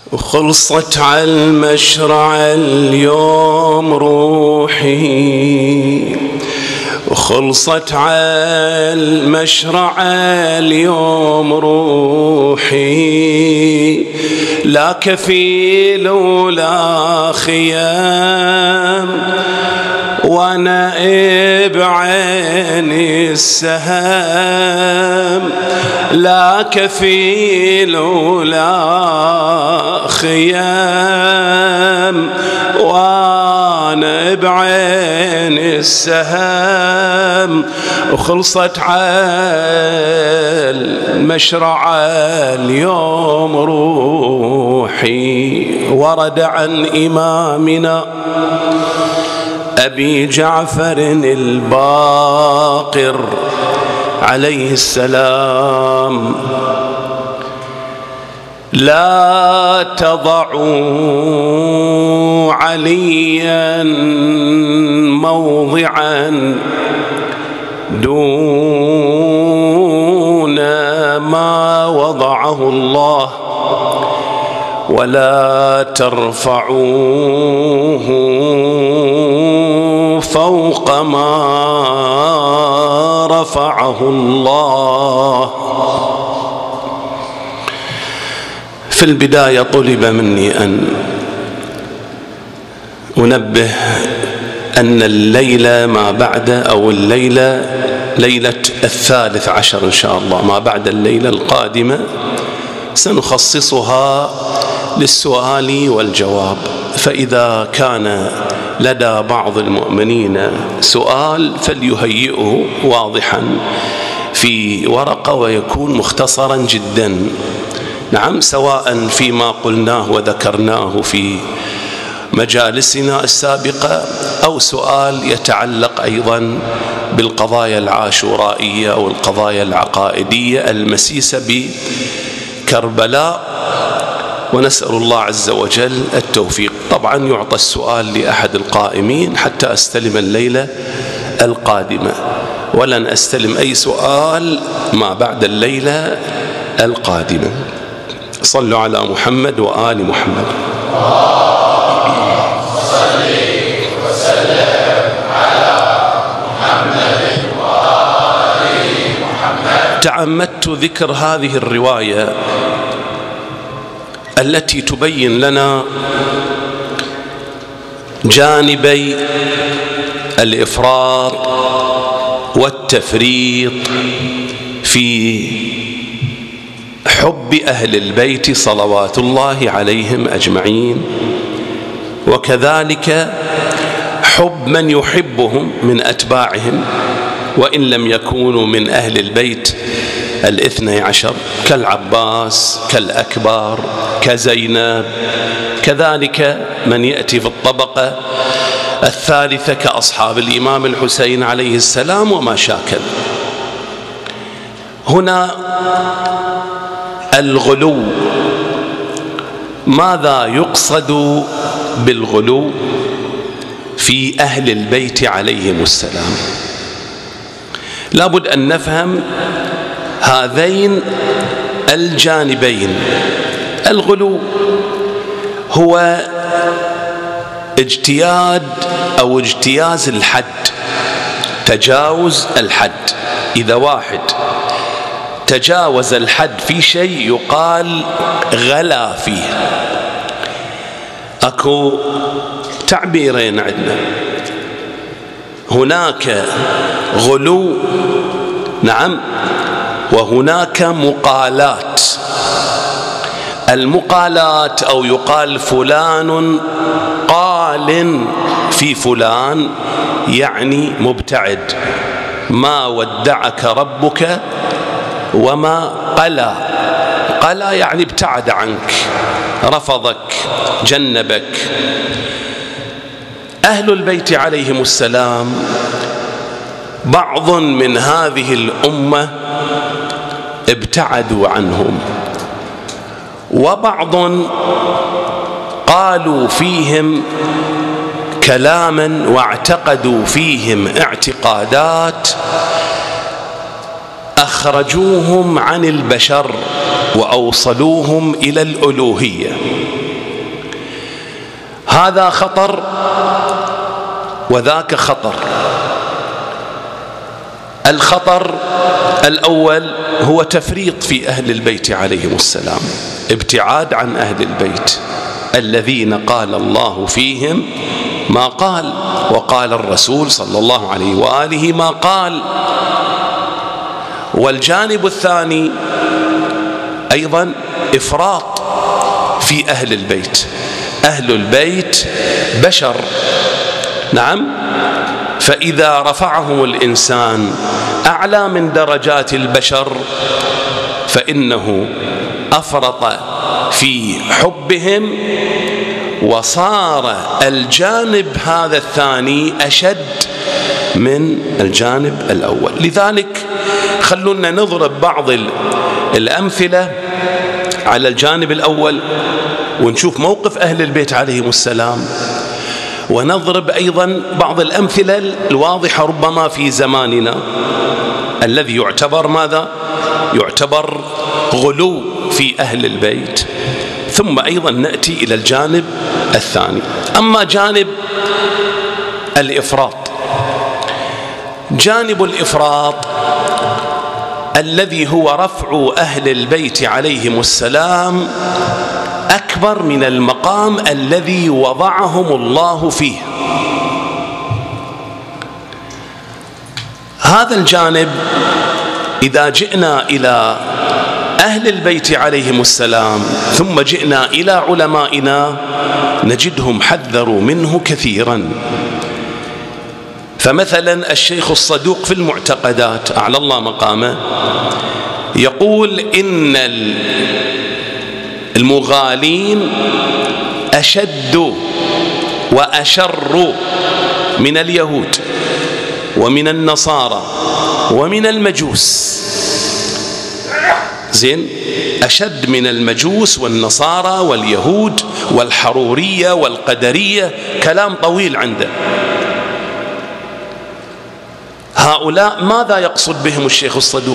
وخلصت على المشرع اليوم روحي، وخلصت على المشرع اليوم روحي، لا كفيل ولا خيام وانا بعيني السهام، لا كفيل ولا خيام وانا بعيني السهام، وخلصت على المشرع اليوم روحي. ورد عن إمامنا أبي جعفر الباقر عليه السلام: لا تضعوا عليا موضعا دون ما وضعه الله، ولا ترفعوه فوق ما رفعه الله. في البداية طلب مني أن أنبه أن الليلة ما بعد، أو الليلة ليلة 13 إن شاء الله، ما بعد الليلة القادمة سنخصصها للسؤال والجواب، فإذا كان لدى بعض المؤمنين سؤال فليهيئه واضحا في ورقة ويكون مختصرا جدا، نعم، سواء فيما قلناه وذكرناه في مجالسنا السابقة، أو سؤال يتعلق أيضا بالقضايا العاشورائية أو القضايا العقائدية المسيسة بكربلاء، ونسأل الله عز وجل التوفيق. طبعا يعطى السؤال لأحد القائمين حتى أستلم الليلة القادمة، ولن أستلم أي سؤال ما بعد الليلة القادمة. صلوا على محمد وآل محمد. صل وسلم على محمد وآل محمد. تعمدت ذكر هذه الرواية التي تبين لنا جانبي الإفراط والتفريط في حب أهل البيت صلوات الله عليهم أجمعين، وكذلك حب من يحبهم من أتباعهم وإن لم يكونوا من أهل البيت 12، كالعباس، كالأكبر، كزينب، كذلك من يأتي في الطبقة الثالثة كأصحاب الإمام الحسين عليه السلام وما شاكل. هنا الغلو، ماذا يقصد بالغلو في أهل البيت عليهم السلام؟ لابد أن نفهم هذين الجانبين. الغلو هو اجتياد أو اجتياز الحد، تجاوز الحد. إذا واحد تجاوز الحد في شيء يقال غلا فيه. أكو تعبيرين عندنا، هناك غلو، نعم، وهناك مقالات. المقالات أو يقال فلان قال في فلان، يعني مبتعد، ما ودعك ربك وما قلى. قلى يعني ابتعد عنك، رفضك، جنبك. أهل البيت عليهم السلام بعض من هذه الأمة ابتعدوا عنهم، وبعض قالوا فيهم كلاما واعتقدوا فيهم اعتقادات أخرجوهم عن البشر وأوصلوهم إلى الألوهية. هذا خطر وذاك خطر. الخطر الأول هو تفريط في أهل البيت عليهم السلام، ابتعاد عن أهل البيت الذين قال الله فيهم ما قال، وقال الرسول صلى الله عليه وآله ما قال. والجانب الثاني أيضا إفراط في أهل البيت. أهل البيت بشر، نعم، فإذا رفعهم الإنسان أعلى من درجات البشر فإنه أفرط في حبهم، وصار الجانب هذا الثاني أشد من الجانب الأول. لذلك خلونا نضرب بعض الأمثلة على الجانب الأول ونشوف موقف أهل البيت عليهم السلام، ونضرب أيضا بعض الأمثلة الواضحة ربما في زماننا الذي يعتبر ماذا؟ يعتبر غلو في أهل البيت. ثم أيضا نأتي إلى الجانب الثاني. أما جانب الإفراط، جانب الإفراط الذي هو رفع أهل البيت عليهم السلام أكبر من المقام الذي وضعهم الله فيه. هذا الجانب إذا جئنا إلى أهل البيت عليهم السلام ثم جئنا إلى علمائنا نجدهم حذروا منه كثيرا. فمثلا الشيخ الصدوق في المعتقدات أعلى الله مقامه يقول إن المغالين أشد وأشر من اليهود ومن النصارى ومن المجوس. زين، أشد من المجوس والنصارى واليهود والحرورية والقدرية، كلام طويل عنده. هؤلاء ماذا يقصد بهم الشيخ الصدوق؟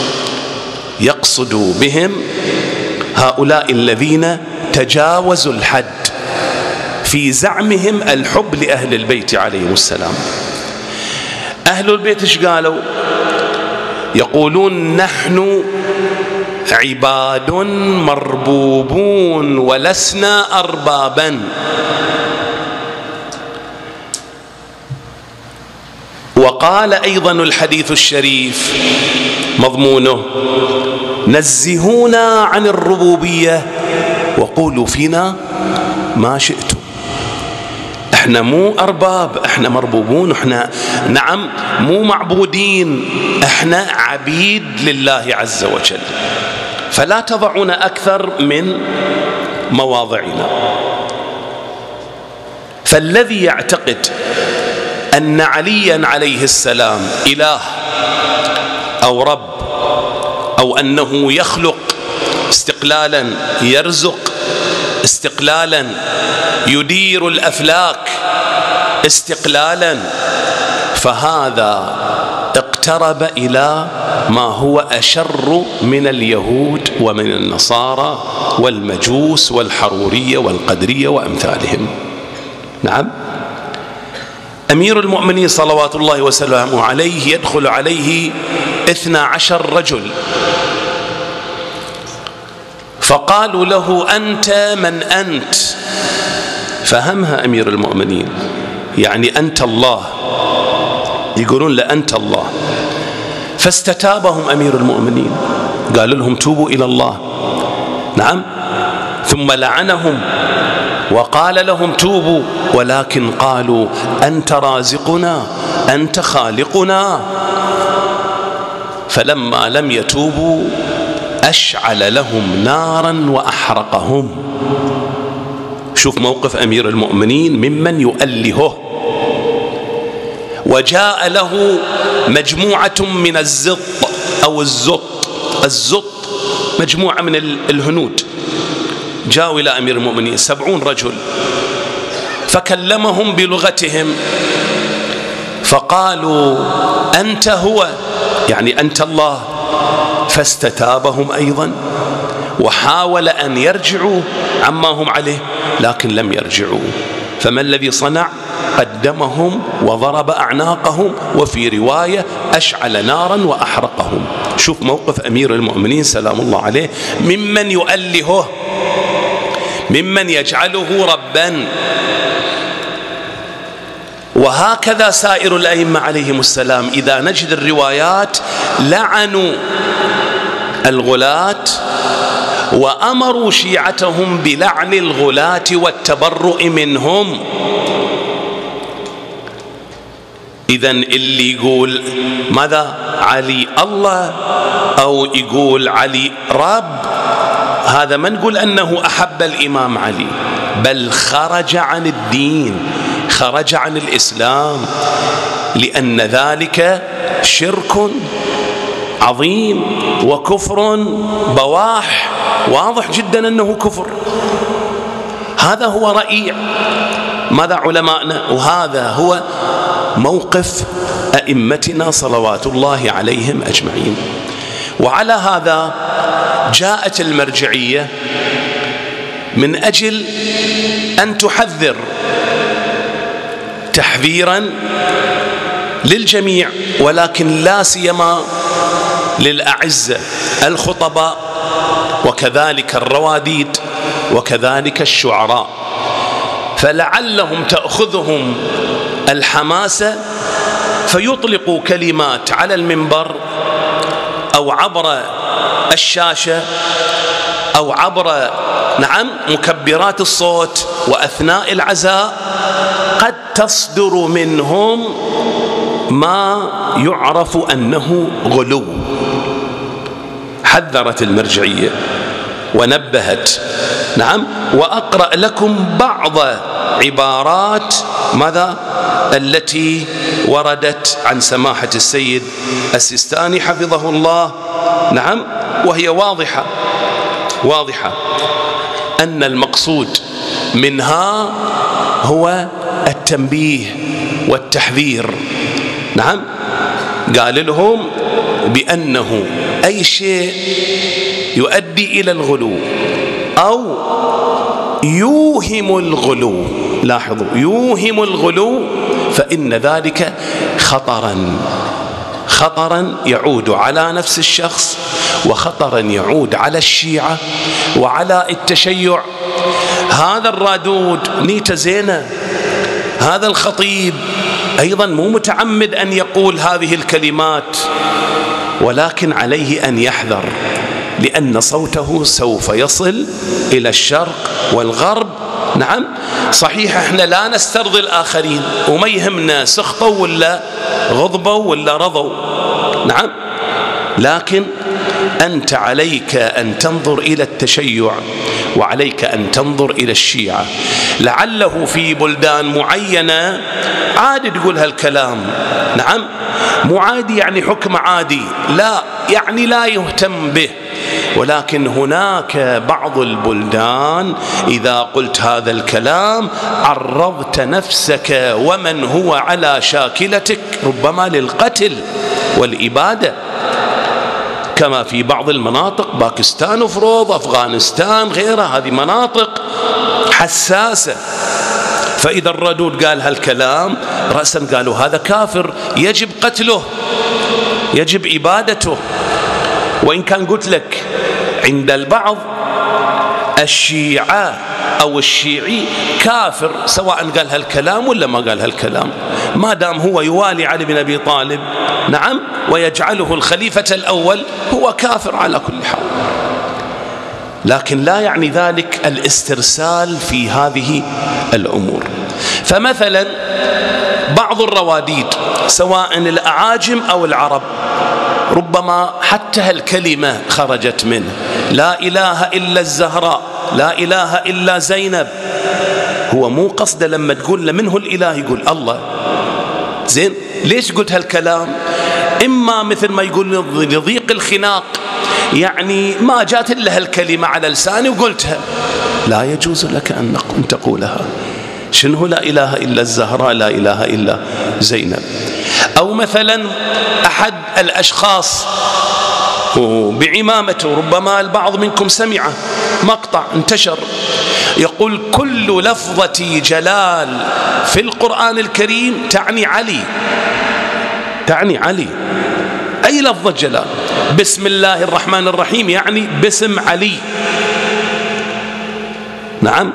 يقصد بهم هؤلاء الذين تجاوزوا الحد في زعمهم الحب لأهل البيت عليهم السلام. أهل البيت ايش قالوا؟ يقولون نحن عباد مربوبون ولسنا أربابا. وقال أيضا الحديث الشريف مضمونه نزهونا عن الربوبية وقولوا فينا ما شئتم. احنا مو أرباب، احنا مربوبون، احنا نعم مو معبودين، احنا عبيد لله عز وجل، فلا تضعونا أكثر من مواضعنا. فالذي يعتقد أن عليا عليه السلام إله أو رب، أو أنه يخلق استقلالا، يرزق استقلالا، يدير الأفلاك استقلالا، فهذا اقترب إلى ما هو أشر من اليهود ومن النصارى والمجوس والحرورية والقدرية وأمثالهم. نعم، أمير المؤمنين صلوات الله وسلامه عليه يدخل عليه 12 رجل فقالوا له أنت من أنت؟ فهمها أمير المؤمنين، يعني أنت الله، يقولون لا أنت الله. فاستتابهم أمير المؤمنين، قال لهم توبوا إلى الله. نعم، ثم لعنهم وقال لهم توبوا، ولكن قالوا أنت رازقنا، أنت خالقنا. فلما لم يتوبوا أشعل لهم نارا وأحرقهم. شوف موقف أمير المؤمنين ممن يؤلهه. وجاء له مجموعة من الزط أو الزط مجموعة من الهنود، جاءوا إلى أمير المؤمنين 70 رجل، فكلمهم بلغتهم فقالوا أنت هو، يعني أنت الله. فاستتابهم أيضا وحاول أن يرجعوا عما هم عليه، لكن لم يرجعوا. فما الذي صنع؟ قدمهم وضرب أعناقهم، وفي رواية أشعل نارا وأحرقهم. شوف موقف أمير المؤمنين سلام الله عليه ممن يؤلهه، ممن يجعله ربا. وهكذا سائر الأئمة عليهم السلام إذا نجد الروايات لعنوا الغلاة وأمروا شيعتهم بلعن الغلاة والتبرؤ منهم. إذن اللي يقول ماذا؟ علي الله أو يقول علي رب، هذا ما نقول أنه أحب الإمام علي، بل خرج عن الدين، خرج عن الإسلام، لأن ذلك شرك عظيم وكفر بواح، واضح جدا أنه كفر. هذا هو رأي ماذا علماءنا، وهذا هو موقف أئمتنا صلوات الله عليهم أجمعين. وعلى هذا جاءت المرجعية من أجل أن تحذر تحذيرا للجميع، ولكن لا سيما للأعزة الخطباء وكذلك الرواديد وكذلك الشعراء، فلعلهم تأخذهم الحماسة فيطلقوا كلمات على المنبر أو عبر الشاشة أو عبر مكبرات الصوت وأثناء العزاء قد تصدر منهم ما يعرف أنه غلو. حذرت المرجعية ونبهت. وأقرأ لكم بعض عبارات ماذا التي وردت عن سماحة السيد السيستاني حفظه الله، وهي واضحة أن المقصود منها هو التنبيه والتحذير. قال لهم بأنه أي شيء يؤدي إلى الغلو أو يوهم الغلو، لاحظوا يوهم الغلو، فإن ذلك خطرا يعود على نفس الشخص، وخطرا يعود على الشيعة وعلى التشيع. هذا الرادود نيته زينة، هذا الخطيب أيضا مو متعمد أن يقول هذه الكلمات، ولكن عليه أن يحذر، لأن صوته سوف يصل إلى الشرق والغرب. صحيح احنا لا نسترضي الآخرين وما يهمنا سخطوا ولا غضبوا ولا رضوا، لكن أنت عليك أن تنظر إلى التشيع وعليك أن تنظر إلى الشيعة. لعله في بلدان معينة عادي تقول هالكلام، مو عادي يعني حكم عادي، لا يعني لا يهتم به، ولكن هناك بعض البلدان إذا قلت هذا الكلام عرضت نفسك ومن هو على شاكلتك ربما للقتل والإبادة، كما في بعض المناطق، باكستان افرض، أفغانستان، غيرها، هذه مناطق حساسة. فإذا الردود قال هالكلام رأسا قالوا هذا كافر يجب قتله، يجب إبادته. وإن كان قلت لك عند البعض الشيعة أو الشيعي كافر سواء قال هالكلام ولا ما قال هالكلام، ما دام هو يوالي علي بن أبي طالب ويجعله الخليفة الأول، هو كافر على كل حال. لكن لا يعني ذلك الاسترسال في هذه الأمور. فمثلا بعض الرواديد سواء الأعاجم أو العرب ربما حتى الكلمة خرجت منه، لا إله إلا الزهراء، لا إله إلا زينب، هو مو قصده لما تقول منه الإله يقول الله. زين، ليش قلت هالكلام؟ إما مثل ما يقول لضيق الخناق، يعني ما جات إلا هالكلمة على لساني وقلتها، لا يجوز لك أن تقولها. شنو لا إله إلا الزهراء، لا إله إلا زينب؟ أو مثلا أحد الأشخاص بعمامته، ربما البعض منكم سمعه، مقطع انتشر، يقول كل لفظة جلال في القرآن الكريم تعني علي، تعني علي. أي لفظة جلال، بسم الله الرحمن الرحيم يعني باسم علي، نعم،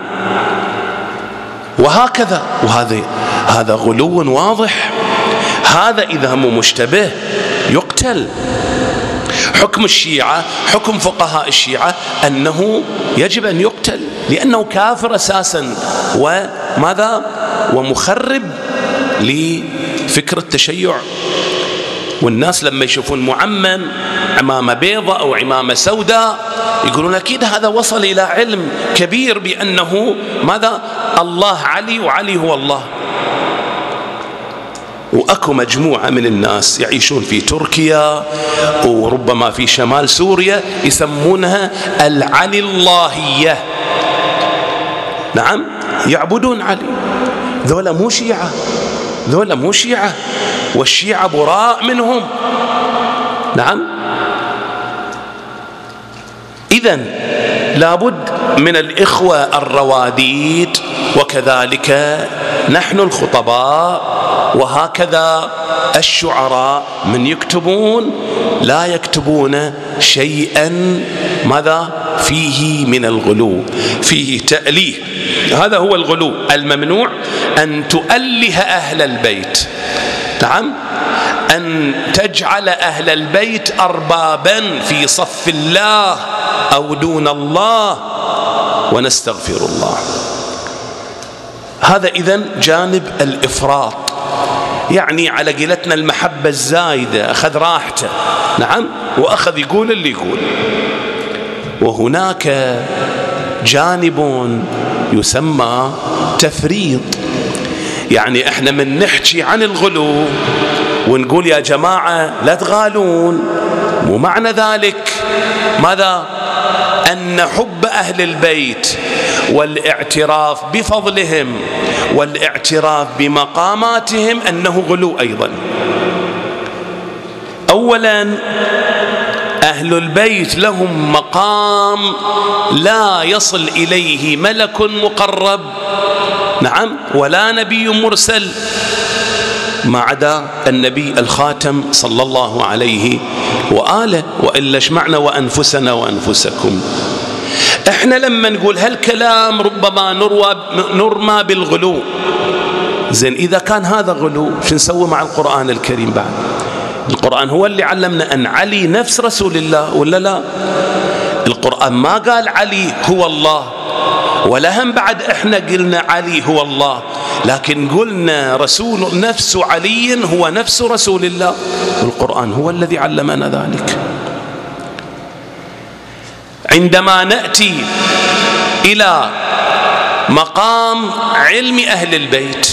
وهكذا. هذا غلو واضح. هذا إذا مو مشتبه يقتل. حكم الشيعة، حكم فقهاء الشيعة أنه يجب أن يقتل، لأنه كافر أساسا، وماذا، ومخرب لفكر التشيع. والناس لما يشوفون معمم عمامة بيضاء أو عمامة سوداء يقولون أكيد هذا وصل إلى علم كبير بأنه ماذا، الله علي وعلي هو الله. وأكو مجموعة من الناس يعيشون في تركيا وربما في شمال سوريا يسمونها العلي اللهية، نعم، يعبدون علي. ذولا مو شيعة، ذولا مو شيعة، والشيعة براء منهم، نعم. إذن لابد من الإخوة الرواديد، وكذلك نحن الخطباء، وهكذا الشعراء من يكتبون لا يكتبون شيئا ماذا فيه من الغلو، فيه تأليه. هذا هو الغلو الممنوع، أن تؤله أهل البيت، نعم، أن تجعل أهل البيت أربابا في صف الله أو دون الله، ونستغفر الله. هذا إذن جانب الإفراط، يعني على قيلتنا المحبة الزايدة، أخذ راحته، نعم، وأخذ يقول اللي يقول. وهناك جانب يسمى تفريط، يعني احنا من نحكي عن الغلو ونقول يا جماعة لا تغالون، مو معنى ذلك ماذا، أن حب أهل البيت والاعتراف بفضلهم والاعتراف بمقاماتهم أنه غلو أيضا. أولا أهل البيت لهم مقام لا يصل إليه ملك مقرب، نعم، ولا نبي مرسل، ما عدا النبي الخاتم صلى الله عليه وآله. وإلا شمعنا وأنفسنا وأنفسكم. احنا لما نقول هالكلام ربما نرمى بالغلو. زين، إذا كان هذا غلو شو نسوي مع القرآن الكريم بعد؟ القرآن هو اللي علمنا أن علي نفس رسول الله ولا لا؟ القرآن ما قال علي هو الله، ولا هم بعد احنا قلنا علي هو الله، لكن قلنا رسول نفس علي هو نفس رسول الله، والقرآن هو الذي علمنا ذلك. عندما نأتي إلى مقام علم أهل البيت،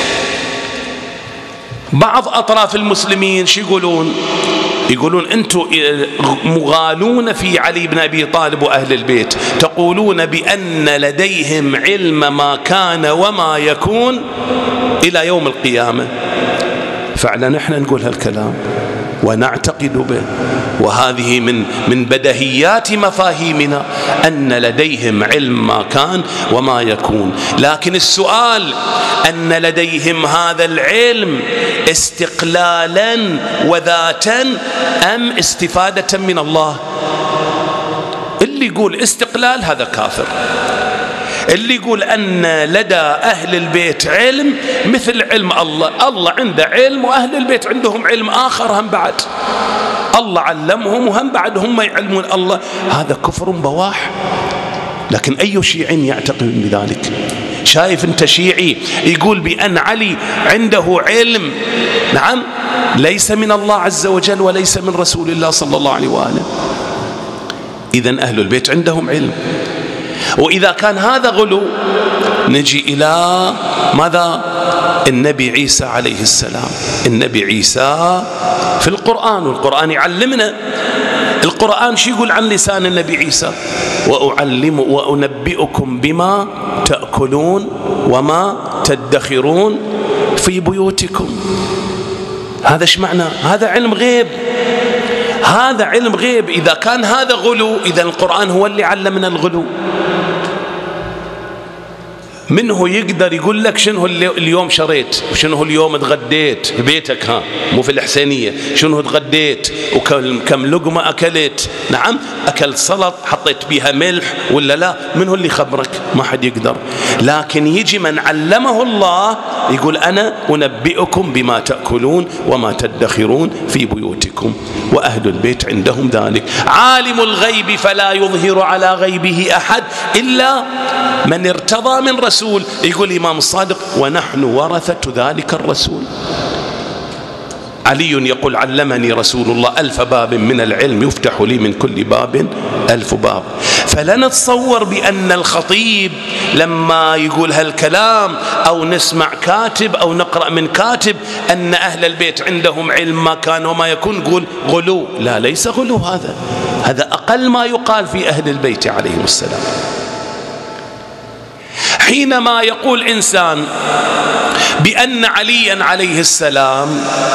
بعض أطراف المسلمين شو يقولون؟ يقولون أنتم مغالون في علي بن أبي طالب وأهل البيت، تقولون بأن لديهم علم ما كان وما يكون إلى يوم القيامة. فعلا احنا نقول هالكلام ونعتقد به، وهذه من بديهيات مفاهيمنا أن لديهم علم ما كان وما يكون. لكن السؤال أن لديهم هذا العلم استقلالا وذاتا أم استفادة من الله؟ اللي يقول استقلال هذا كافر. اللي يقول أن لدى أهل البيت علم مثل علم الله، الله عنده علم وأهل البيت عندهم علم آخر هم بعد، الله علمهم وهم بعد هم يعلمون الله، هذا كفر بواح. لكن أي شيعي يعتقد بذلك؟ شايف أنت شيعي يقول بأن علي عنده علم، نعم، ليس من الله عز وجل وليس من رسول الله صلى الله عليه وآله. إذن أهل البيت عندهم علم. وإذا كان هذا غلو نجي إلى ماذا؟ النبي عيسى عليه السلام. النبي عيسى في القرآن، والقرآن يعلمنا. القرآن شو يقول عن لسان النبي عيسى؟ وأنبئكم بما تأكلون وما تدخرون في بيوتكم. هذا ايش معنى؟ هذا علم غيب، هذا علم غيب. إذا كان هذا غلو، إذا القرآن هو اللي علمنا الغلو. منه يقدر يقول لك شنو اليوم شريت وشنو اليوم تغديت في بيتك، ها مو في الحسينية، شنو تغديت وكم لقمة أكلت، نعم أكلت سلط حطيت بيها ملح ولا لا، منه اللي خبرك؟ ما حد يقدر. لكن يجي من علمه الله يقول أنا أنبئكم بما تأكلون وما تدخرون في بيوتكم، وأهل البيت عندهم ذلك. عالم الغيب فلا يظهر على غيبه أحد إلا من ارتضى من رسول. يقول الإمام الصادق ونحن ورثة ذلك الرسول. علي يقول علمني رسول الله 1000 باب من العلم يفتح لي من كل باب 1000 باب. فلا نتصور بأن الخطيب لما يقول هالكلام أو نسمع كاتب أو نقرأ من كاتب أن أهل البيت عندهم علم ما كان وما يكون نقول غلو. لا، ليس غلو، هذا أقل ما يقال في أهل البيت عليهم السلام. حينما يقول إنسان بأن عليا عليه السلام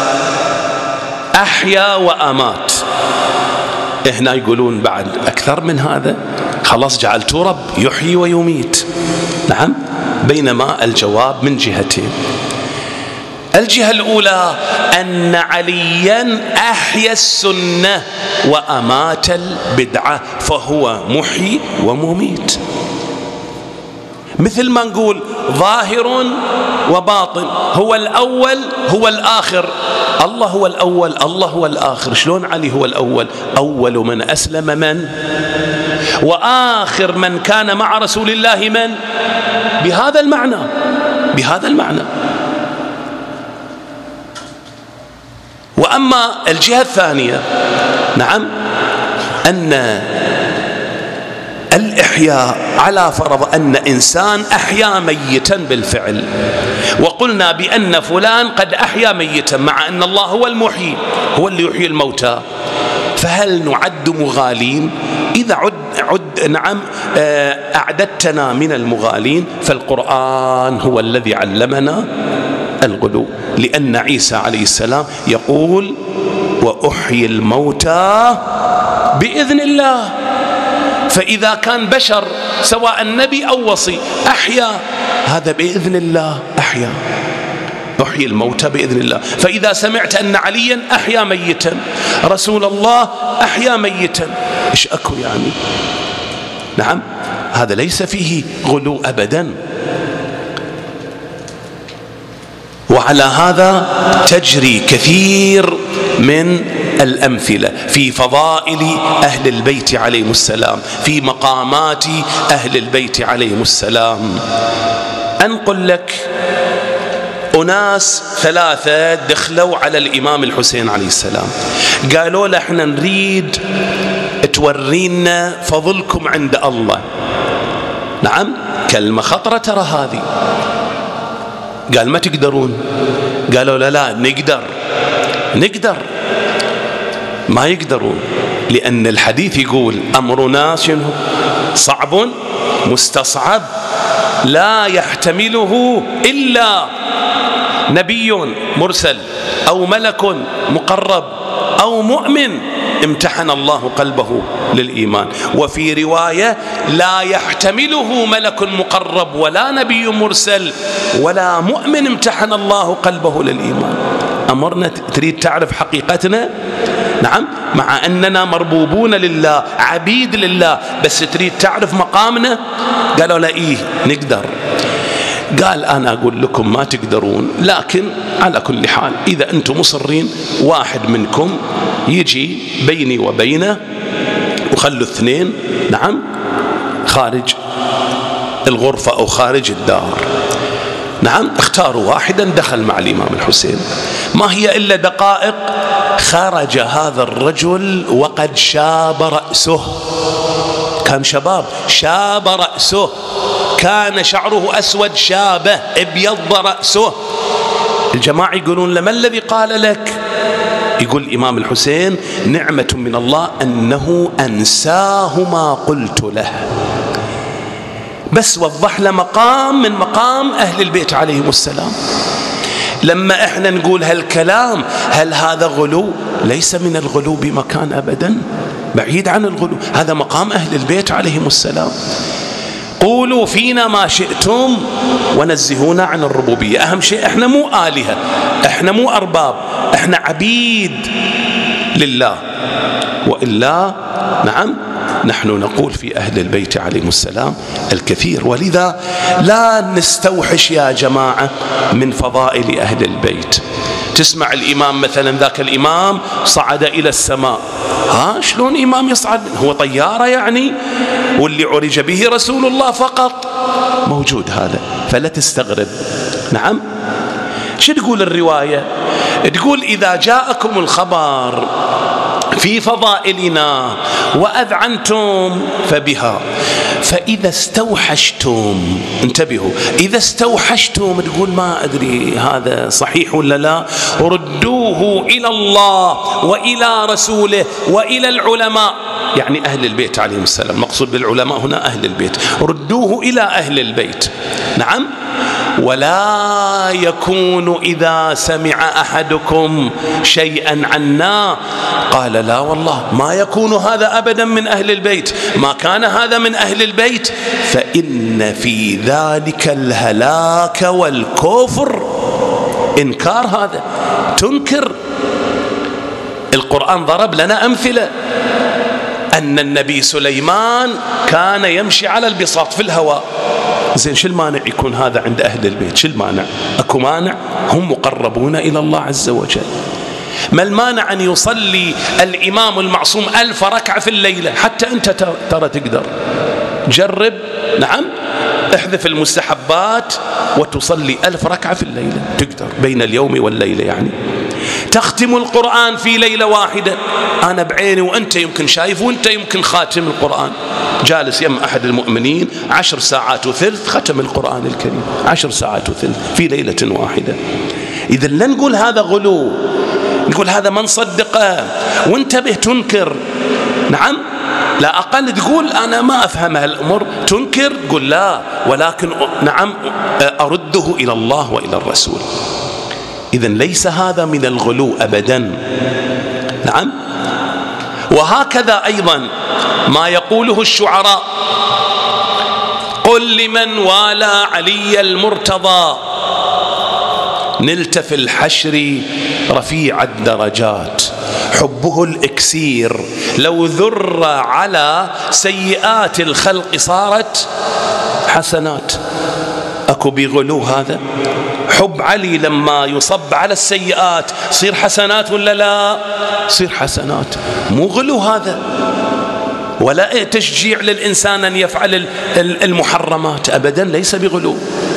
أحيا وأمات، هنا يقولون بعد أكثر من هذا، خلاص جعلته رب يحيي ويميت. نعم، بينما الجواب من جهتين. الجهة الأولى أن عليا أحيا السنة وأمات البدعة، فهو محيي ومميت. مثل ما نقول ظاهر وباطن، هو الأول هو الآخر، الله هو الأول الله هو الآخر. شلون علي هو الأول؟ أول من أسلم من؟ وآخر من كان مع رسول الله من؟ بهذا المعنى، بهذا المعنى. وأما الجهة الثانية، نعم، أن الإحياء على فرض أن إنسان أحيا ميتا بالفعل، وقلنا بأن فلان قد أحيا ميتا، مع أن الله هو المحيي، هو اللي يحيي الموتى، فهل نعد مغالين؟ إذا نعم أعددتنا من المغالين، فالقرآن هو الذي علمنا الغلو، لأن عيسى عليه السلام يقول وأحيي الموتى بإذن الله. فإذا كان بشر سواء نبي أو وصي أحيا، هذا بإذن الله أحيا، أحيي الموتى بإذن الله. فإذا سمعت أن عليا أحيا ميتا، رسول الله أحيا ميتا، إيش أكو يعني؟ نعم، هذا ليس فيه غلو أبدا. وعلى هذا تجري كثير من الأمثلة في فضائل أهل البيت عليهم السلام، في مقامات أهل البيت عليهم السلام. أنقل لك أناس 3 دخلوا على الإمام الحسين عليه السلام، قالوا له احنا نريد تورينا فضلكم عند الله. نعم، كلمة خطرة ترى هذه. قال ما تقدرون؟ قالوا لا نقدر. ما يقدرون، لأن الحديث يقول أمرنا شنو؟ صعب مستصعب لا يحتمله إلا نبي مرسل أو ملك مقرب أو مؤمن امتحن الله قلبه للإيمان. وفي رواية لا يحتمله ملك مقرب ولا نبي مرسل ولا مؤمن امتحن الله قلبه للإيمان. أمرنا تريد تعرف حقيقتنا؟ نعم، مع أننا مربوبون لله عبيد لله، بس تريد تعرف مقامنا؟ قالوا لا إيه نقدر. قال أنا أقول لكم ما تقدرون، لكن على كل حال إذا أنتم مصرين واحد منكم يجي بيني وبينه وخلوا 2 نعم خارج الغرفة أو خارج الدار. نعم، اختاروا واحدا دخل مع الإمام الحسين. ما هي إلا دقائق خرج هذا الرجل وقد شاب رأسه، كان شباب، شاب رأسه، كان شعره أسود شابه ابيض رأسه. الجماعة يقولون لما الذي قال لك؟ يقول الإمام الحسين نعمة من الله أنه أنساه ما قلت له، بس وضح له مقام من مقام أهل البيت عليهم السلام. لما احنا نقول هالكلام هل هذا غلو؟ ليس من الغلو بمكان أبدا، بعيد عن الغلو، هذا مقام أهل البيت عليهم السلام. قولوا فينا ما شئتم ونزهونا عن الربوبية. أهم شيء احنا مو آلهة، احنا مو أرباب، احنا عبيد لله. وإلا نعم نحن نقول في أهل البيت عليهم السلام الكثير. ولذا لا نستوحش يا جماعة من فضائل أهل البيت. تسمع الإمام مثلا ذاك الإمام صعد إلى السماء، شلون إمام يصعد؟ هو طيارة يعني؟ واللي عرج به رسول الله فقط. موجود هذا، فلا تستغرب. نعم. شو تقول الرواية؟ تقول إذا جاءكم الخبر في فضائلنا وأذعنتم فبها، فإذا استوحشتم، انتبهوا، إذا استوحشتم تقول ما أدري هذا صحيح ولا لا، ردوه إلى الله وإلى رسوله وإلى العلماء، يعني أهل البيت عليهم السلام. مقصود بالعلماء هنا أهل البيت، ردوه إلى أهل البيت. نعم. ولا يكون إذا سمع أحدكم شيئا عنا قال لا والله ما يكون هذا أبدا من أهل البيت، ما كان هذا من أهل البيت، فإن في ذلك الهلاك والكفر. إنكار هذا، تنكر. القرآن ضرب لنا أمثلة أن النبي سليمان كان يمشي على البساط في الهواء. زين شو المانع يكون هذا عند أهل البيت؟ شو المانع؟ أكو مانع؟ هم مقربون إلى الله عز وجل. ما المانع أن يصلي الإمام المعصوم 1000 ركعة في الليلة؟ حتى أنت ترى تقدر، جرب. نعم. احذف المستحبات وتصلي 1000 ركعة في الليلة، تقدر بين اليوم والليلة. يعني تختم القرآن في ليلة واحدة. أنا بعيني وأنت يمكن شايف، وأنت يمكن خاتم القرآن، جالس يم أحد المؤمنين 10 ساعات وثلث ختم القرآن الكريم، 10 ساعات وثلث في ليلة واحدة. إذا لا نقول هذا غلو، نقول هذا ما نصدقه. وانتبه، تنكر. نعم. لا أقل تقول أنا ما أفهم هالأمور، تنكر، تقول لا، ولكن نعم أرده إلى الله وإلى الرسول. إذن ليس هذا من الغلو أبدا. نعم. وهكذا أيضا ما يقوله الشعراء: قل لمن والى علي المرتضى نلت في الحشر رفيع الدرجات، حبه الإكسير لو ذر على سيئات الخلق صارت حسنات. أكو بغلو هذا؟ حب علي لما يصب على السيئات صير حسنات ولا لا؟ صير حسنات. مو غلو هذا، ولا تشجيع للإنسان أن يفعل المحرمات أبدا، ليس بغلو.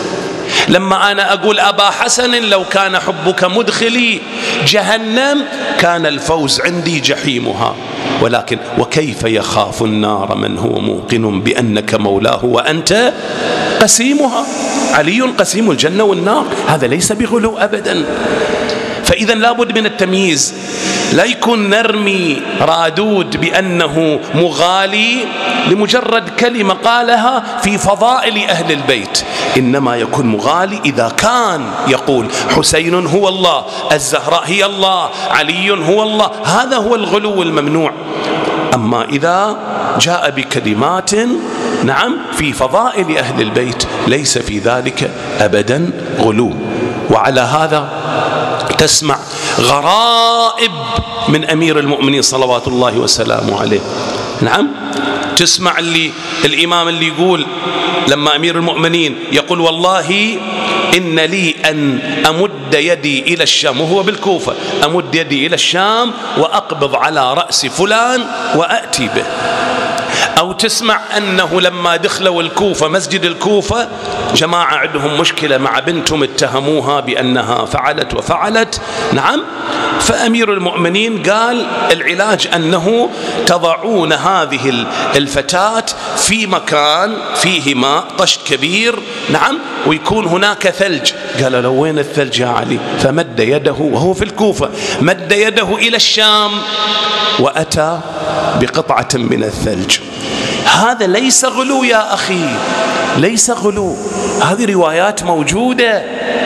لما أنا أقول أبا حسن لو كان حبك مدخلي جهنم كان الفوز عندي جحيمها، ولكن وكيف يخاف النار من هو موقن بأنك مولاه وأنت قسيمها. علي قسيم الجنة والنار، هذا ليس بغلو أبدا. فإذا لابد من التمييز، لا يكون نرمي رادود بأنه مغالي لمجرد كلمة قالها في فضائل أهل البيت، إنما يكون مغالي إذا كان يقول حسين هو الله، الزهراء هي الله، علي هو الله، هذا هو الغلو الممنوع. أما إذا جاء بكلمات نعم في فضائل أهل البيت ليس في ذلك أبدا غلو. وعلى هذا تسمع غرائب من أمير المؤمنين صلوات الله وسلامه عليه. نعم. تسمع الإمام اللي يقول لما أمير المؤمنين يقول والله إن لي أن أمد يدي إلى الشام، وهو بالكوفة، أمد يدي إلى الشام وأقبض على رأس فلان وأتي به. أو تسمع أنه لما دخلوا الكوفة، مسجد الكوفة، جماعة عندهم مشكلة مع بنتهم اتهموها بأنها فعلت وفعلت. نعم. فأمير المؤمنين قال العلاج أنه تضعون هذه الفتاة في مكان فيه ماء طشت كبير، نعم، ويكون هناك ثلج. قال لو وين الثلج يا علي؟ فمد يده وهو في الكوفة، مد يده إلى الشام وأتى بقطعة من الثلج. هذا ليس غلو يا أخي، ليس غلو، هذه روايات موجودة،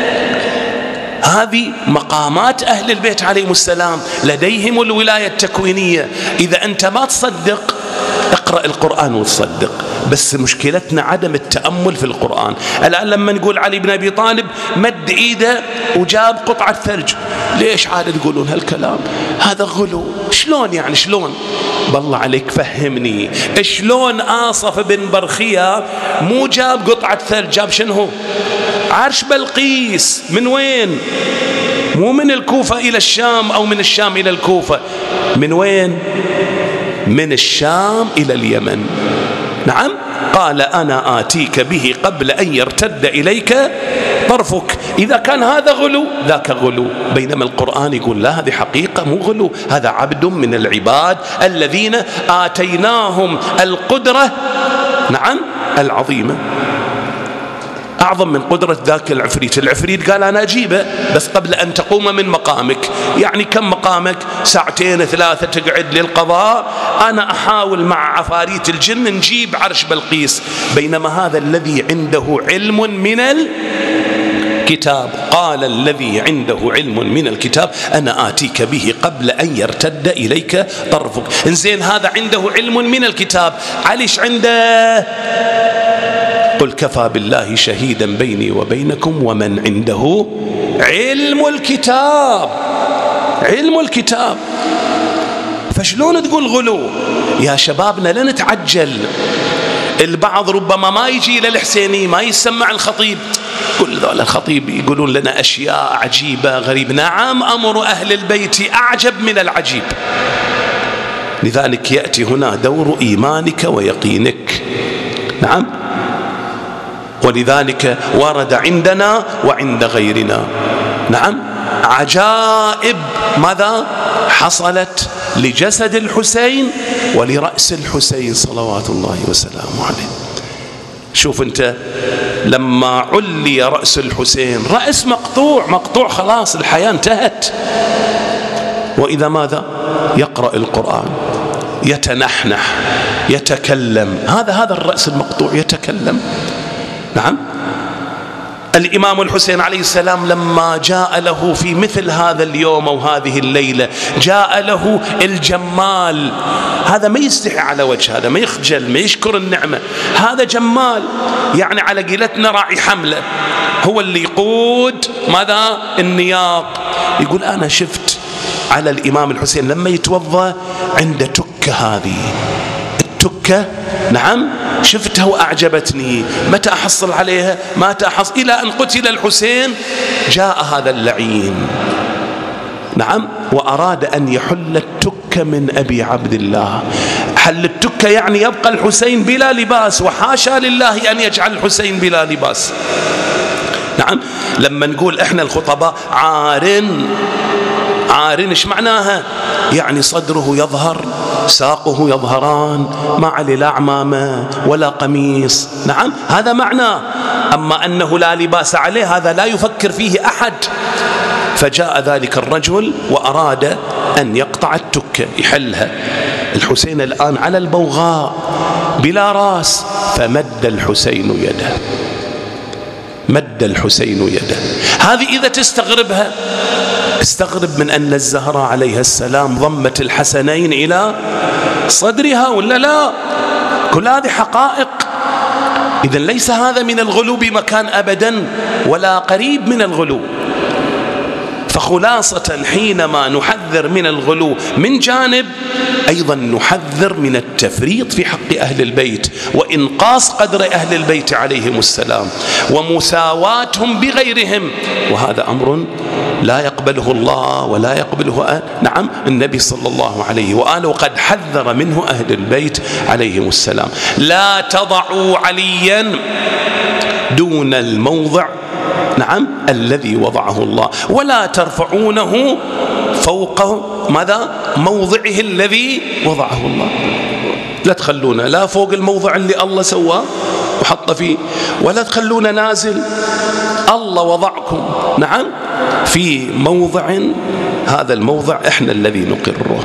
هذه مقامات أهل البيت عليهم السلام، لديهم الولاية التكوينية. إذا أنت ما تصدق تقرأ القرآن وتصدق، بس مشكلتنا عدم التأمل في القرآن. الآن لما نقول علي بن أبي طالب مد إيده وجاب قطعة ثلج، ليش عاد تقولون هالكلام؟ هذا غلو. شلون يعني شلون؟ بالله عليك فهمني، شلون آصف بن برخية مو جاب قطعة ثلج، جاب شنو؟ عرش بلقيس. من وين؟ مو من الكوفة إلى الشام أو من الشام إلى الكوفة، من وين؟ من الشام إلى اليمن. نعم، قال أنا آتيك به قبل أن يرتد إليك طرفك. إذا كان هذا غلو ذاك غلو، بينما القرآن يقول لا، هذه حقيقة مو غلو، هذا عبد من العباد الذين آتيناهم القدرة، نعم، العظيمة، أعظم من قدرة ذاك العفريت. العفريت قال أنا أجيبه بس قبل أن تقوم من مقامك. يعني كم مقامك؟ 2 3 تقعد للقضاء، أنا أحاول مع عفاريت الجن نجيب عرش بلقيس. بينما هذا الذي عنده علم من الكتاب، قال الذي عنده علم من الكتاب أنا آتيك به قبل أن يرتد إليك طرفك. إنزين هذا عنده علم من الكتاب، عليش عنده؟ قل كفى بالله شهيدا بيني وبينكم ومن عنده علم الكتاب. علم الكتاب. فشلون تقول غلو؟ يا شبابنا لا نتعجل. البعض ربما ما يجي إلى الحسيني ما يسمع الخطيب، كل ذول الخطيب يقولون لنا أشياء عجيبة غريبة. نعم، أمر أهل البيت أعجب من العجيب. لذلك يأتي هنا دور إيمانك ويقينك. نعم، ولذلك ورد عندنا وعند غيرنا، نعم، عجائب ماذا حصلت لجسد الحسين ولرأس الحسين صلوات الله وسلامه عليه. شوف أنت لما علي رأس الحسين، رأس مقطوع خلاص، الحياة انتهت، وإذا ماذا؟ يقرأ القرآن، يتنحنح، يتكلم. هذا الرأس المقطوع يتكلم. نعم، الإمام الحسين عليه السلام لما جاء له في مثل هذا اليوم أو هذه الليلة، جاء له الجمال. هذا ما يستحي على وجه، هذا ما يخجل، ما يشكر النعمة، هذا جمال. يعني على قيلتنا راعي حملة، هو اللي يقود ماذا؟ النياق. يقول أنا شفت على الإمام الحسين لما يتوضأ عنده تكة، هذه التكة نعم شفتها وأعجبتني، متى أحصل عليها؟ ما أحصل إلى أن قتل الحسين. جاء هذا اللعين نعم وأراد أن يحل التكة من أبي عبد الله. حل التكة يعني يبقى الحسين بلا لباس، وحاشا لله أن يجعل الحسين بلا لباس. نعم، لما نقول إحنا الخطباء عارٍ، إيش معناها؟ يعني صدره يظهر، ساقه يظهران، ما عليه لا عمامة ولا قميص. نعم، هذا معناه. أما أنه لا لباس عليه هذا لا يفكر فيه أحد. فجاء ذلك الرجل وأراد أن يقطع التكة يحلها. الحسين الآن على البوغاء بلا رأس، فمد الحسين يده، مد الحسين يده. هذه إذا تستغربها، استغرب من أن الزهراء عليها السلام ضمت الحسنين إلى صدرها ولا لا؟ كل هذه حقائق. إذن ليس هذا من الغلو بمكان أبدا ولا قريب من الغلو. فخلاصة حينما نحذر من الغلو من جانب، أيضا نحذر من التفريط في حق أهل البيت وإنقاص قدر أهل البيت عليهم السلام ومساواتهم بغيرهم، وهذا أمر لا يقبله الله ولا يقبله نعم النبي صلى الله عليه وآله، وقد حذر منه أهل البيت عليهم السلام. لا تضعوا عليا دون الموضع نعم الذي وضعه الله، ولا ترفعونه فوق ماذا؟ موضعه الذي وضعه الله. لا تخلونا لا فوق الموضع اللي الله سواه وحط فيه، ولا تخلونا نازل. الله وضعكم نعم في موضع، هذا الموضع احنا الذي نقره.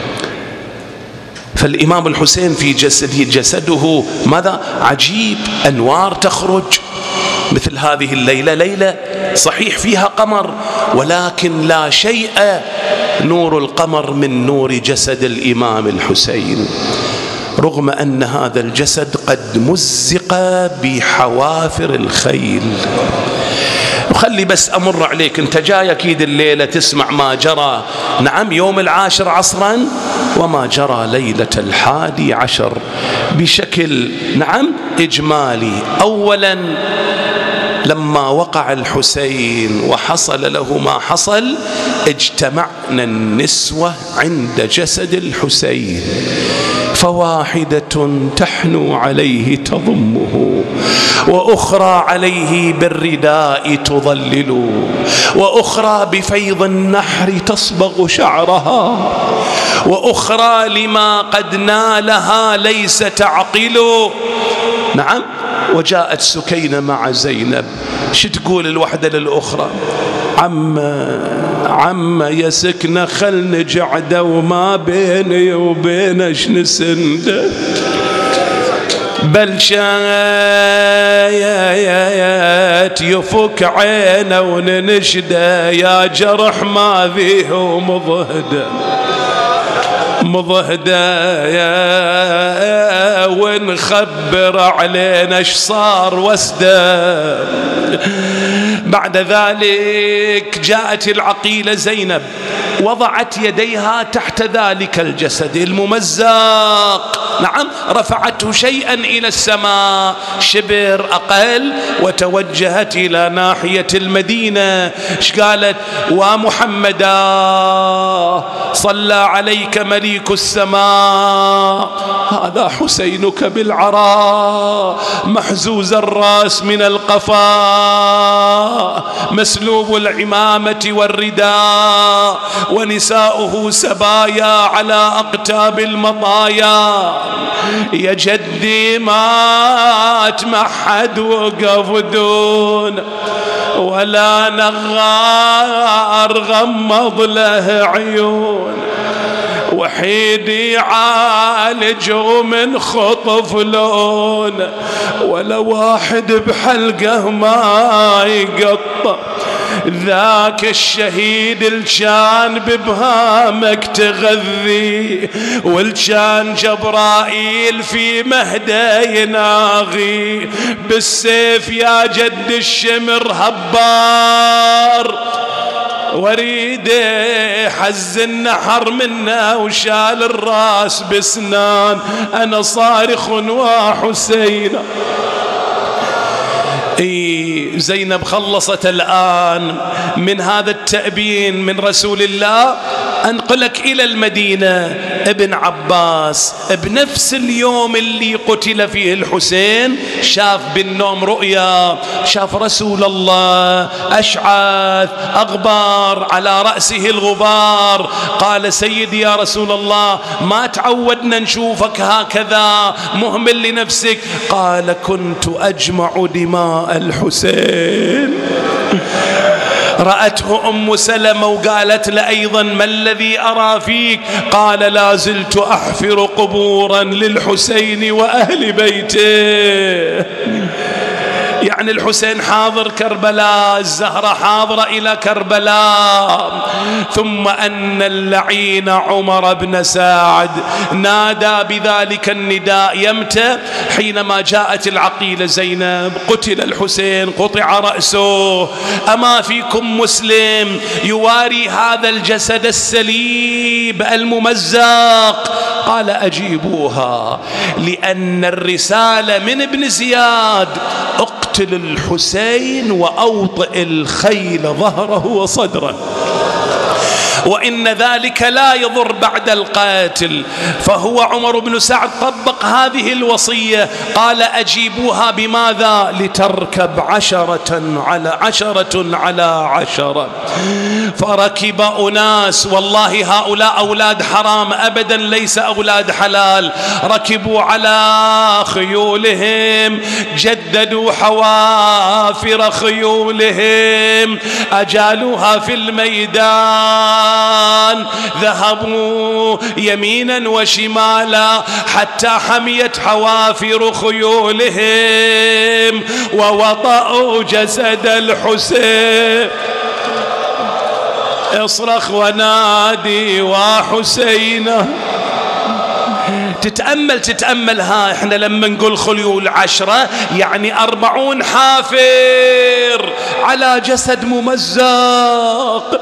فالإمام الحسين في جسده ماذا؟ عجيب، أنوار تخرج. مثل هذه الليلة، ليلة صحيح فيها قمر، ولكن لا شيء نور القمر من نور جسد الإمام الحسين. رغم أن هذا الجسد قد مزق بحوافر الخيل. وخلي بس أمر عليك، أنت جاي أكيد الليلة تسمع ما جرى نعم يوم 10 عصرا وما جرى ليلة 11 بشكل نعم إجمالي. أولا لما وقع الحسين وحصل له ما حصل، اجتمعنا النسوة عند جسد الحسين، فواحدة تحنو عليه تضمه، وأخرى عليه بالرداء تظلل، وأخرى بفيض النحر تصبغ شعرها، وأخرى لما قد نالها ليس تعقل. نعم. وجاءت سكينة مع زينب، شو تقول الوحدة للأخرى؟ عم يا سكنة خل نجعده وما بيني وبينش نسنده، بل شايت يفك عينه وننشده، يا جرح ما ذيه ومضهده يا ونخبر علينا ايش صار وسده. بعد ذلك جاءت العقيلة زينب، وضعت يديها تحت ذلك الجسد الممزق، نعم، رفعته شيئا إلى السماء شبر أقل، وتوجهت إلى ناحية المدينة. ايش قالت؟ ومحمدا صلى عليك مليك السماء، هذا حسينك بالعراء، محزوز الرأس من القفاء، مسلوب العمامة والرداء، ونساؤه سبايا على أقتاب المطايا. يا جدي مات ما حد وقف دون، ولا نغار غمض له عيون، وحيد يعالج ومن خطف لون، ولا واحد بحلقه ما يقطع. ذاك الشهيد الشان ببهامك تغذي، والشان جبرائيل في مهده يناغي، بالسيف يا جد الشمر هبار، وريده حز النحر منا وشال الراس بسنان، أنا صارخ وحسين. زينب خلصت الآن من هذا التأبين من رسول الله. أنقلك إلى المدينة. ابن عباس بنفس اليوم اللي قتل فيه الحسين شاف بالنوم رؤيا، شاف رسول الله أشعث أغبار على رأسه الغبار. قال سيدي يا رسول الله ما تعودنا نشوفك هكذا مهمل لنفسك. قال كنت أجمع دماء الحسين. رأته أم سلمة وقالت له أيضا ما الذي أرى فيك؟ قال لا زلت أحفر قبورا للحسين وأهل بيته. يعني الحسين حاضر كربلاء، الزهرة حاضرة إلى كربلاء. ثم أن اللعين عمر بن سعد نادى بذلك النداء يمتى؟ حينما جاءت العقيلة زينب قتل الحسين قطع رأسه، أما فيكم مسلم يواري هذا الجسد السليب الممزق؟ قال أجيبوها، لأن الرسالة من ابن زياد اقتل الحسين وأوطئ الخيل ظهره وصدره، وإن ذلك لا يضر بعد القاتل. فهو عمر بن سعد طبق هذه الوصية. قال أجيبوها بماذا؟ لتركب 10 على 10. فركب أناس، والله هؤلاء أولاد حرام أبدا ليس أولاد حلال، ركبوا على خيولهم، جددوا حوافر خيولهم، أجالوها في الميدان، ذهبوا يمينا وشمالا حتى حميت حوافر خيولهم، ووطأوا جسد الحسين. اصرخ ونادي وحسينه. تتأمل تتأمل احنا لما نقول خيول 10 يعني 40 حافر على جسد ممزق.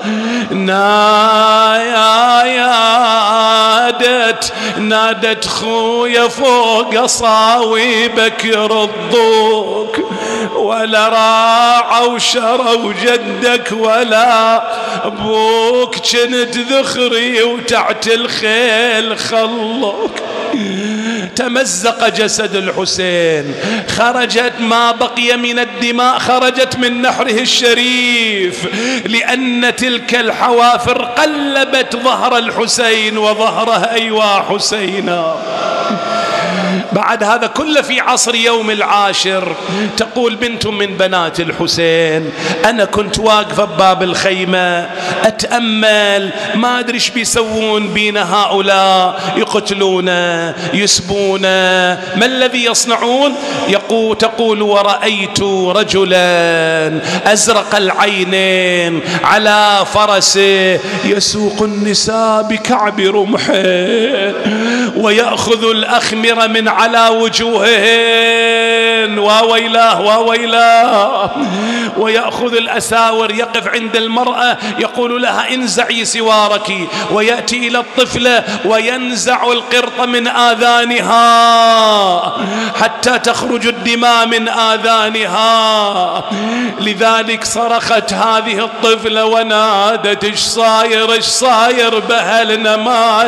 نادت خويا فوق صاويبك يرضوك، ولا راعوا شروا جدك ولا ابوك، كنت ذخري وتحت الخيل خلوك. تمزق جسد الحسين، خرجت ما بقي من الدماء خرجت من نحره الشريف، لأن تلك الحوافر قلبت ظهر الحسين وظهره أيوا حسينا. بعد هذا كله في عصر يوم العاشر تقول بنت من بنات الحسين: أنا كنت واقفة بباب الخيمة أتأمل، ما أدري ايش بيسوون بينا هؤلاء، يقتلونا يسبونا، ما الذي يصنعون؟ تقول: ورأيت رجلا أزرق العينين على فرسه يسوق النساء بكعب رمحه ويأخذ الأخمر من على وجوههن، وويلاه وويلاه، ويأخذ الأساور، يقف عند المرأة يقول لها: انزعي سوارك، ويأتي إلى الطفلة وينزع القرط من آذانها حتى تخرج الدماء من آذانها. لذلك صرخت هذه الطفلة ونادت: ايش صاير بأهلنا، ما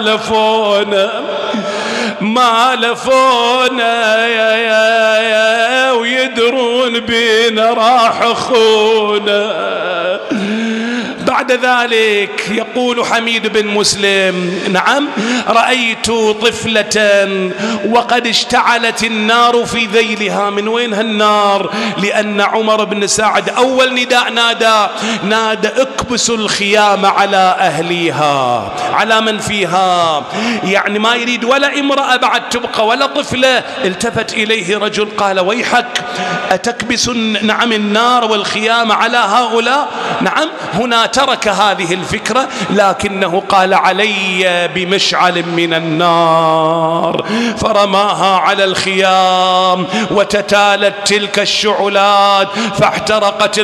لفونا يا ويدرون بينا راح اخونا. بعد ذلك يقول حميد بن مسلم: نعم، رأيت طفلة وقد اشتعلت النار في ذيلها. من وين هالنار؟ لأن عمر بن سعد أول نداء نادى: اكبسوا الخيام على أهليها، على من فيها، يعني ما يريد ولا امرأة بعد تبقى ولا طفلة. التفت إليه رجل قال: ويحك، أتكبس نعم النار والخيام على هؤلاء؟ نعم. هنا ترك هذه الفكرة، لكنه قال: علي بمشعل من النار، فرماها على الخيام وتتالت تلك الشعلات فاحترقت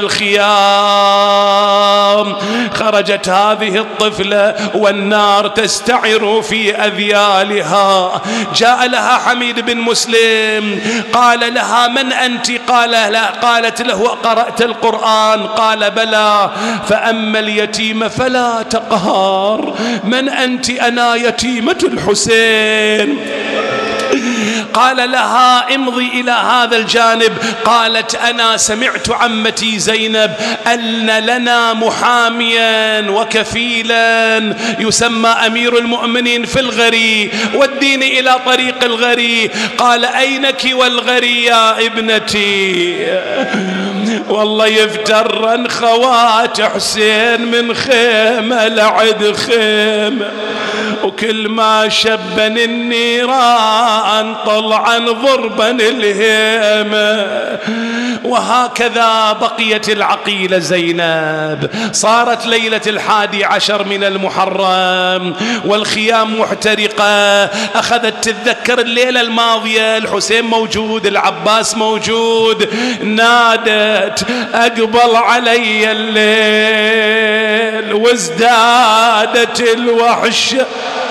الخيام. خرجت هذه الطفلة والنار تستعر في أذيالها. جاء لها حميد بن مسلم قال لها: من أنت؟ قالت له: قرأت القرآن؟ قال: بلى. فأما اليتيم فلا تقهر. من أنت؟ أنا يتيمة الحسين. قال لها: امضي إلى هذا الجانب. قالت: أنا سمعت عمتي زينب أن لنا محاميا وكفيلا يسمى أمير المؤمنين في الغري، وديني إلى طريق الغري. قال: أينك والغري يا ابنتي؟ والله يفترن خوات حسين من خيمة لعد خيمة، وكل ما شبن النيران طلعا ضربا الهيمة. وهكذا بقيت العقيلة زينب. صارت ليلة 11 من المحرم والخيام محترقة. أخذت تتذكر الليلة الماضية، الحسين موجود، العباس موجود. نادت: أقبل علي الليل، وازدادت الوحشة،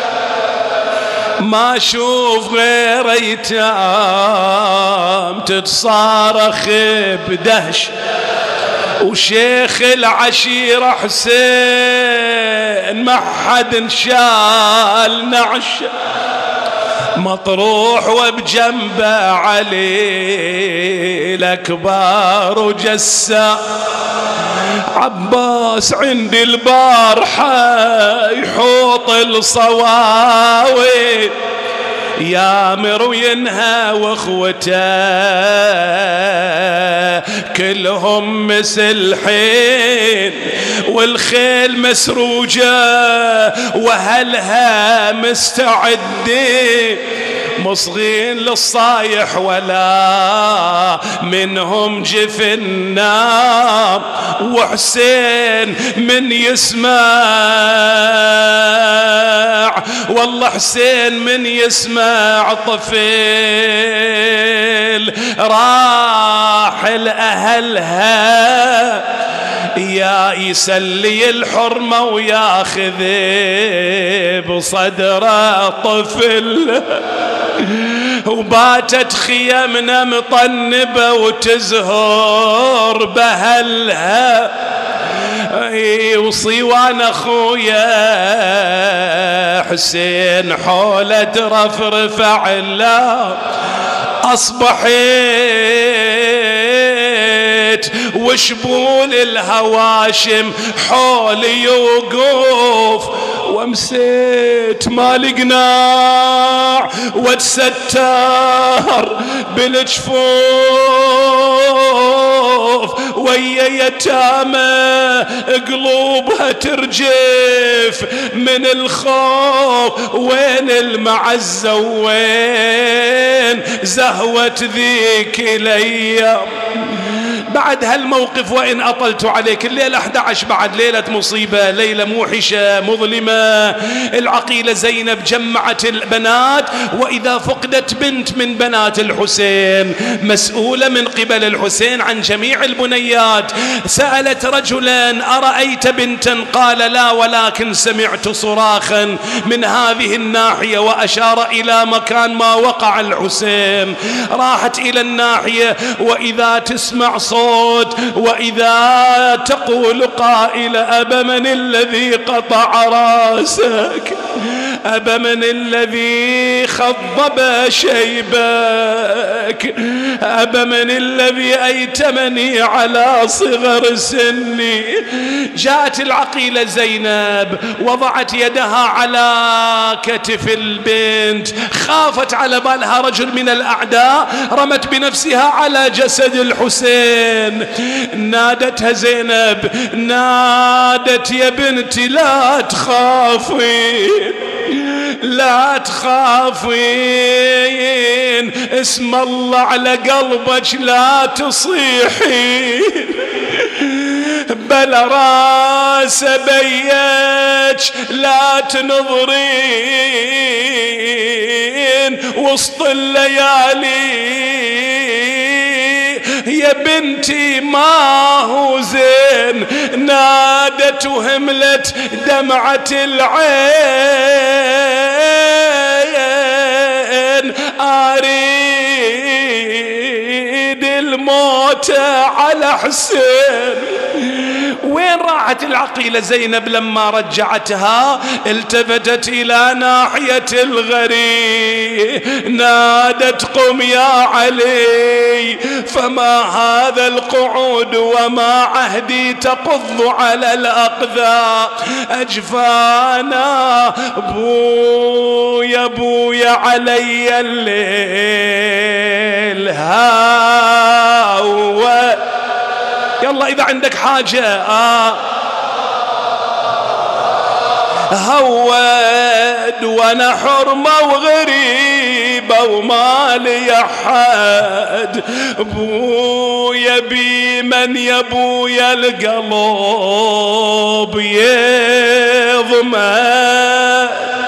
ما اشوف غير ايتام تتصارخ بدهش، وشيخ العشيرة حسين ما حد انشال نعش، مطروح وبجنبه علي الأكبر وجسا. عباس عند البارحة يحوط الصواوي، يامر وينهى واخوته كلهم مسلحين، والخيل مسروجة وهلها مستعدين، مصغين للصايح ولا منهم جف النار، أبو حسين من يسمع، والله حسين من يسمع طفل راح لأهلها يا يسلي الحرمة وياخذ بصدره طفل، وباتت خيمنا مطنبة وتزهر بهلها، وصيوان اخويا حسين حوله ترفرف علا، اصبحت وشبول الهواشم حولي يوقف، ومسيت ما لقناع واتستر بالجفوف، ويا يتامى قلوبها ترجف من الخوف، وين المعزة وين زهوة ذيك الايام. بعد هالموقف وإن أطلت عليك، الليلة 11 بعد ليلة مصيبة، ليلة موحشة مظلمة. العقيلة زينب جمعت البنات، وإذا فقدت بنت من بنات الحسين مسؤولة من قبل الحسين عن جميع البنيات. سألت رجلا أرأيت بنتا؟ قال لا، ولكن سمعت صراخا من هذه الناحية، وأشار إلى مكان ما وقع الحسين. راحت إلى الناحية، وإذا تسمع صوت، وإذا تقول قائل أبا من الذي قطع راسك، أبا من الذي خضب شيبك، أبا من الذي أيتمني على صغر سني. جاءت العقيلة زينب وضعت يدها على كتف البنت، خافت على بالها رجل من الأعداء، رمت بنفسها على جسد الحسين. نادتها زينب، نادت يا بنتي لا تخافين، لا تخافين، اسم الله على قلبك لا تصيحين، بل راس بيك لا تنظرين وسط الليالي. يا بنتي ما هو زين، نادت وهملت دمعة العين، أريد الموت على حسين. وين راحت العقيلة زينب لما رجعتها؟ التفتت إلى ناحية الغري، نادت قم يا علي، فما هذا القعود وما عهدي تقض على الأقذى أجفانا، بويا بويا علي الليل هاوى. يلا إذا عندك حاجة هود، وانا حرمة وغريبة وما لي أحد، بويا بي من يا بويا القلب يضمن،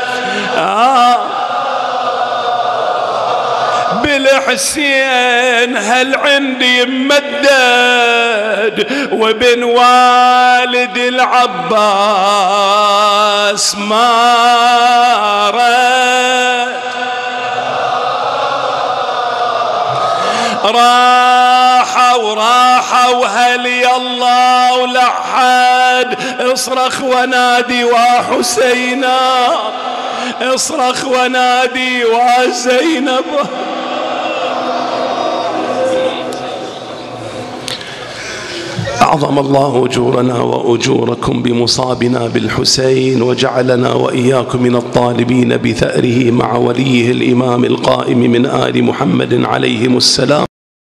بالحسين هل عندي ممدد، وبن والد العباس ما رد، راحوا هل يالله ولحد، اصرخ ونادي وحسينا، اصرخ ونادي وزينب. أعظم الله أجورنا وأجوركم بمصابنا بالحسين، وجعلنا وإياكم من الطالبين بثأره مع وليه الإمام القائم من آل محمد عليهم السلام.